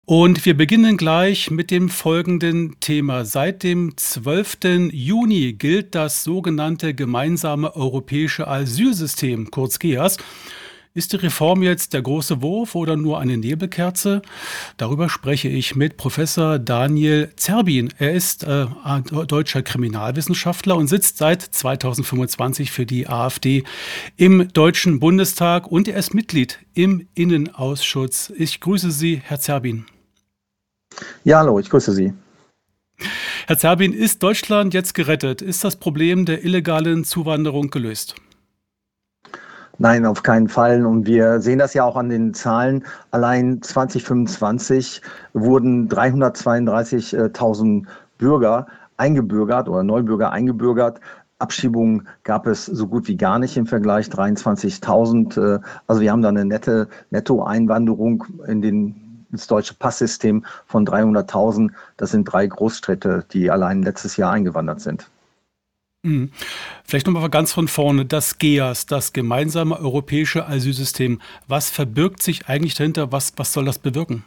Und wir beginnen gleich mit dem folgenden Thema. Seit dem 12. Juni gilt das sogenannte gemeinsame europäische Asylsystem, kurz GEAS. Ist die Reform jetzt der große Wurf oder nur eine Nebelkerze? Darüber spreche ich mit Professor Daniel Zerbin. Er ist deutscher Kriminalwissenschaftler und sitzt seit 2025 für die AfD im Deutschen Bundestag und er ist Mitglied im Innenausschuss. Ich grüße Sie, Herr Zerbin. Ja, hallo, ich grüße Sie. Herr Zerbin, ist Deutschland jetzt gerettet? Ist das Problem der illegalen Zuwanderung gelöst? Nein, auf keinen Fall. Und wir sehen das ja auch an den Zahlen. Allein 2025 wurden 332.000 Bürger eingebürgert oder Neubürger eingebürgert. Abschiebungen gab es so gut wie gar nicht im Vergleich, 23.000. Also wir haben da eine nette Nettoeinwanderung ins deutsche Passsystem von 300.000. Das sind 3 Großstädte, die allein letztes Jahr eingewandert sind. Mhm. Vielleicht nochmal ganz von vorne. Das GEAS, das gemeinsame europäische Asylsystem. Was verbirgt sich eigentlich dahinter? Was soll das bewirken?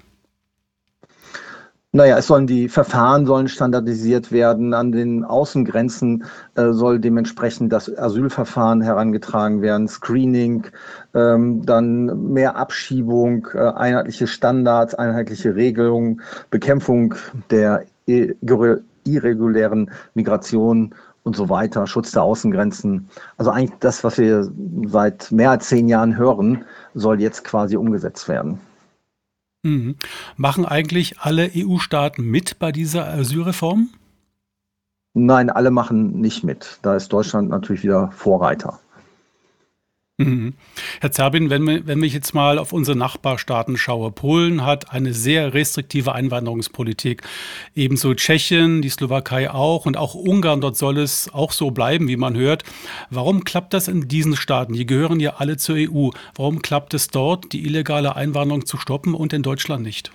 Naja, die Verfahren sollen standardisiert werden. An den Außengrenzen soll dementsprechend das Asylverfahren herangetragen werden, Screening, dann mehr Abschiebung, einheitliche Standards, einheitliche Regelungen, Bekämpfung der irregulären Migration und so weiter, Schutz der Außengrenzen. Also eigentlich das, was wir seit mehr als 10 Jahren hören, soll jetzt quasi umgesetzt werden. Mhm. Machen eigentlich alle EU-Staaten mit bei dieser Asylreform? Nein, alle machen nicht mit. Da ist Deutschland natürlich wieder Vorreiter. Mhm. Herr Zerbin, wenn ich jetzt mal auf unsere Nachbarstaaten schaue, Polen hat eine sehr restriktive Einwanderungspolitik, ebenso Tschechien, die Slowakei auch und auch Ungarn, dort soll es auch so bleiben, wie man hört. Warum klappt das in diesen Staaten? Die gehören ja alle zur EU. Warum klappt es dort, die illegale Einwanderung zu stoppen und in Deutschland nicht?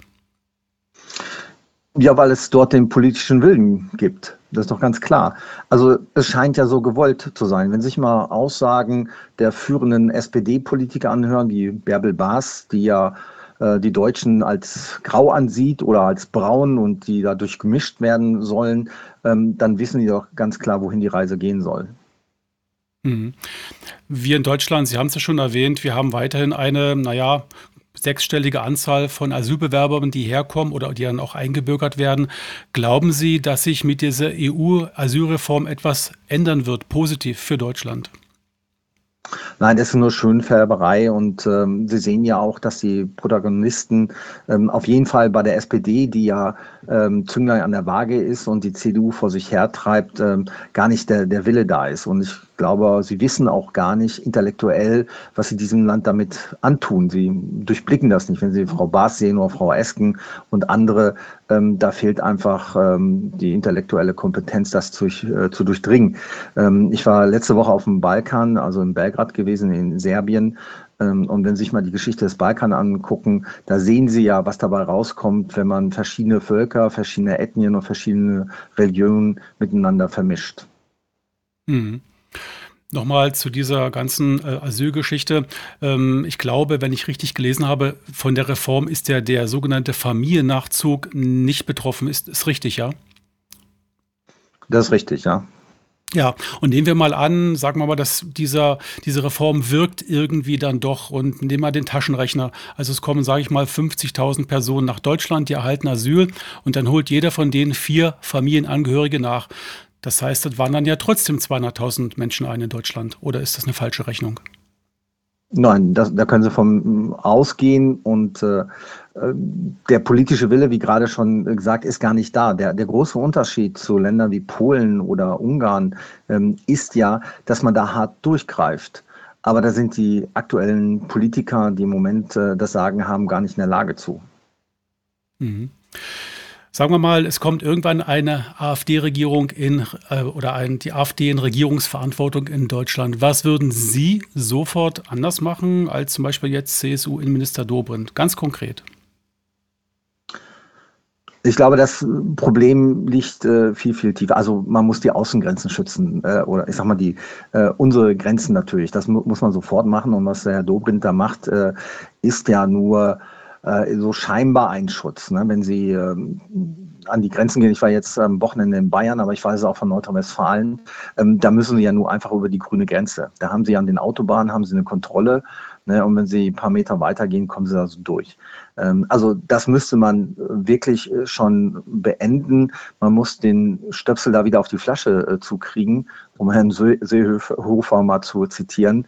Ja, weil es dort den politischen Willen gibt. Das ist doch ganz klar. Also es scheint ja so gewollt zu sein. Wenn Sie sich mal Aussagen der führenden SPD-Politiker anhören, wie Bärbel Baas, die ja die Deutschen als grau ansieht oder als braun und die dadurch gemischt werden sollen, dann wissen die doch ganz klar, wohin die Reise gehen soll. Mhm. Wir in Deutschland, Sie haben es ja schon erwähnt, wir haben weiterhin eine, naja, sechsstellige Anzahl von Asylbewerbern, die herkommen oder die dann auch eingebürgert werden. Glauben Sie, dass sich mit dieser EU-Asylreform etwas ändern wird, positiv für Deutschland? Nein, das ist nur Schönfärberei und Sie sehen ja auch, dass die Protagonisten auf jeden Fall bei der SPD, die ja Zünglein an der Waage ist und die CDU vor sich hertreibt, gar nicht der Wille da ist. Und ich glaube, sie wissen auch gar nicht intellektuell, was sie diesem Land damit antun. Sie durchblicken das nicht. Wenn Sie Frau Baas sehen oder Frau Esken und andere, da fehlt einfach die intellektuelle Kompetenz, das zu durchdringen. Ich war letzte Woche auf dem Balkan, also in Belgrad gewesen, in Serbien. Und wenn Sie sich mal die Geschichte des Balkan angucken, da sehen Sie ja, was dabei rauskommt, wenn man verschiedene Völker, verschiedene Ethnien und verschiedene Religionen miteinander vermischt. Mhm. Nochmal zu dieser ganzen Asylgeschichte. Ich glaube, wenn ich richtig gelesen habe, von der Reform ist ja der sogenannte Familiennachzug nicht betroffen. Ist richtig, ja? Das ist richtig, ja. Ja, und nehmen wir mal an, sagen wir mal, dass diese Reform wirkt irgendwie dann doch und nehmen wir den Taschenrechner. Also es kommen, sage ich mal, 50.000 Personen nach Deutschland, die erhalten Asyl und dann holt jeder von denen 4 Familienangehörige nach. Das heißt, das waren dann ja trotzdem 200.000 Menschen ein in Deutschland. Oder ist das eine falsche Rechnung? Nein, da können Sie vom ausgehen und der politische Wille, wie gerade schon gesagt, ist gar nicht da. Der große Unterschied zu Ländern wie Polen oder Ungarn ist ja, dass man da hart durchgreift. Aber da sind die aktuellen Politiker, die im Moment das Sagen haben, gar nicht in der Lage zu. Mhm. Sagen wir mal, es kommt irgendwann eine AfD-Regierung die AfD in Regierungsverantwortung in Deutschland. Was würden Sie sofort anders machen als zum Beispiel jetzt CSU-Innenminister Dobrindt? Ganz konkret. Ich glaube, das Problem liegt viel tiefer. Also man muss die Außengrenzen schützen oder ich sag mal unsere Grenzen natürlich. Das muss man sofort machen. Und was der Herr Dobrindt da macht, ist ja nur so scheinbar ein Schutz. Ne? Wenn Sie an die Grenzen gehen, ich war jetzt am Wochenende in Bayern, aber ich weiß es auch von Nordrhein-Westfalen, da müssen Sie ja nur einfach über die grüne Grenze. Da haben Sie an den Autobahnen haben Sie eine Kontrolle. Ne, und wenn Sie ein paar Meter weitergehen, kommen Sie da so durch. Also das müsste man wirklich schon beenden. Man muss den Stöpsel da wieder auf die Flasche zukriegen, um Herrn Seehofer mal zu zitieren.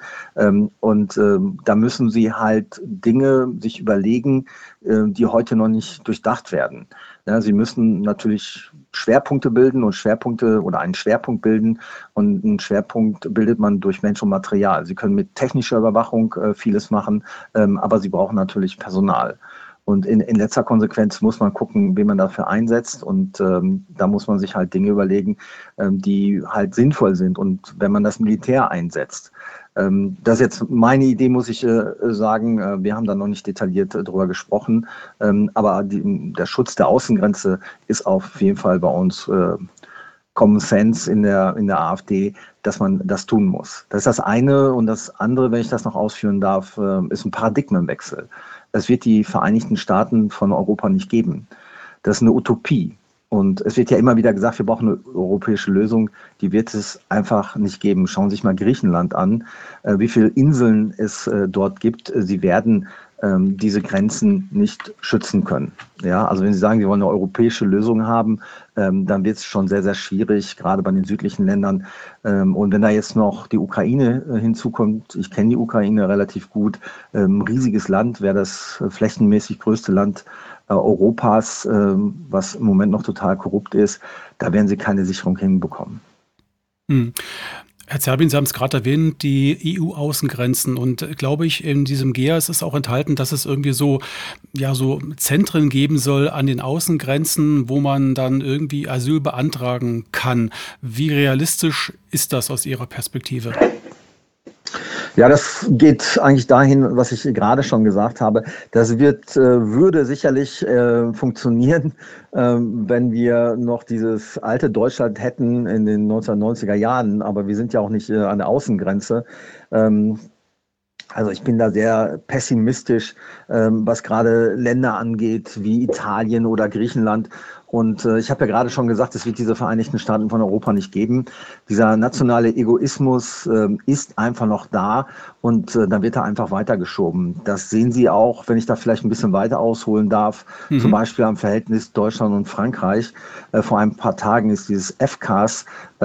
Da müssen Sie halt Dinge sich überlegen, die heute noch nicht durchdacht werden. Ja, Sie müssen natürlich Schwerpunkte bilden und Schwerpunkte oder einen Schwerpunkt bilden. Und einen Schwerpunkt bildet man durch Mensch und Material. Sie können mit technischer Überwachung vieles machen, aber Sie brauchen natürlich Personal. Und in letzter Konsequenz muss man gucken, wen man dafür einsetzt. Und da muss man sich halt Dinge überlegen, die halt sinnvoll sind. Und wenn man das Militär einsetzt, das ist jetzt meine Idee, muss ich sagen. Wir haben da noch nicht detailliert drüber gesprochen. Aber der Schutz der Außengrenze ist auf jeden Fall bei uns Common Sense in der AfD, dass man das tun muss. Das ist das eine. Und das andere, wenn ich das noch ausführen darf, ist ein Paradigmenwechsel. Es wird die Vereinigten Staaten von Europa nicht geben. Das ist eine Utopie. Und es wird ja immer wieder gesagt, wir brauchen eine europäische Lösung. Die wird es einfach nicht geben. Schauen Sie sich mal Griechenland an, wie viele Inseln es dort gibt. Sie werden diese Grenzen nicht schützen können. Ja, also wenn Sie sagen, Sie wollen eine europäische Lösung haben, dann wird es schon sehr, sehr schwierig, gerade bei den südlichen Ländern. Und wenn da jetzt noch die Ukraine hinzukommt, ich kenne die Ukraine relativ gut, riesiges Land, wäre das flächenmäßig größte Land Europas, was im Moment noch total korrupt ist, da werden Sie keine Sicherung hinbekommen. Hm. Herr Zerbin, Sie haben es gerade erwähnt, die EU-Außengrenzen. Und glaube ich, in diesem GEA ist es auch enthalten, dass es irgendwie so Zentren geben soll an den Außengrenzen, wo man dann irgendwie Asyl beantragen kann. Wie realistisch ist das aus Ihrer Perspektive? Ja, das geht eigentlich dahin, was ich gerade schon gesagt habe. Das würde sicherlich funktionieren, wenn wir noch dieses alte Deutschland hätten in den 1990er Jahren. Aber wir sind ja auch nicht an der Außengrenze. Also ich bin da sehr pessimistisch, was gerade Länder angeht, wie Italien oder Griechenland. Und ich habe ja gerade schon gesagt, es wird diese Vereinigten Staaten von Europa nicht geben. Dieser nationale Egoismus ist einfach noch da und dann wird er einfach weitergeschoben. Das sehen Sie auch, wenn ich da vielleicht ein bisschen weiter ausholen darf, zum Beispiel am Verhältnis Deutschland und Frankreich. Vor ein paar Tagen ist dieses FCAS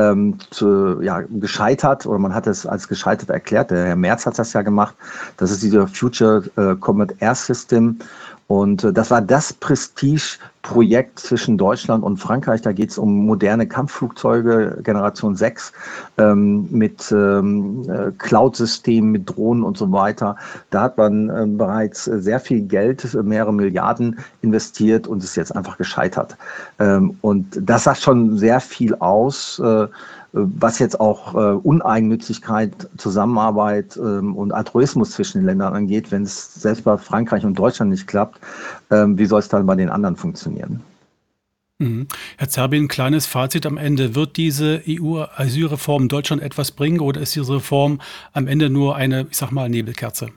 gescheitert, oder man hat es als gescheitert erklärt. Der Herr Merz hat das ja gemacht. Das ist dieser Future Combat Air System. Und das war das Prestigeprojekt zwischen Deutschland und Frankreich. Da geht es um moderne Kampfflugzeuge Generation 6 mit Cloud-Systemen, mit Drohnen und so weiter. Da hat man bereits sehr viel Geld, mehrere Milliarden investiert und ist jetzt einfach gescheitert. Und das sagt schon sehr viel aus, was jetzt auch Uneigennützigkeit, Zusammenarbeit und Altruismus zwischen den Ländern angeht. Wenn es selbst bei Frankreich und Deutschland nicht klappt, wie soll es dann bei den anderen funktionieren? Mhm. Herr Zerbin, kleines Fazit am Ende. Wird diese EU-Asylreform Deutschland etwas bringen oder ist diese Reform am Ende nur eine, ich sag mal, Nebelkerze?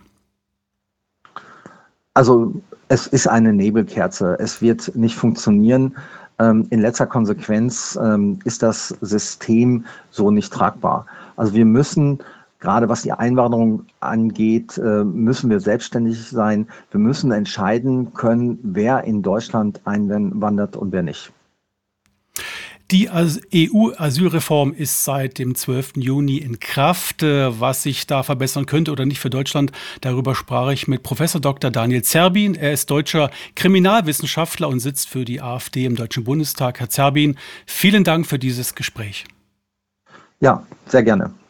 Also es ist eine Nebelkerze. Es wird nicht funktionieren. In letzter Konsequenz ist das System so nicht tragbar. Also wir müssen, gerade was die Einwanderung angeht, müssen wir selbstständig sein. Wir müssen entscheiden können, wer in Deutschland einwandert und wer nicht. Die EU-Asylreform ist seit dem 12. Juni in Kraft. Was sich da verbessern könnte oder nicht für Deutschland, darüber sprach ich mit Professor Dr. Daniel Zerbin. Er ist deutscher Kriminalwissenschaftler und sitzt für die AfD im Deutschen Bundestag. Herr Zerbin, vielen Dank für dieses Gespräch. Ja, sehr gerne.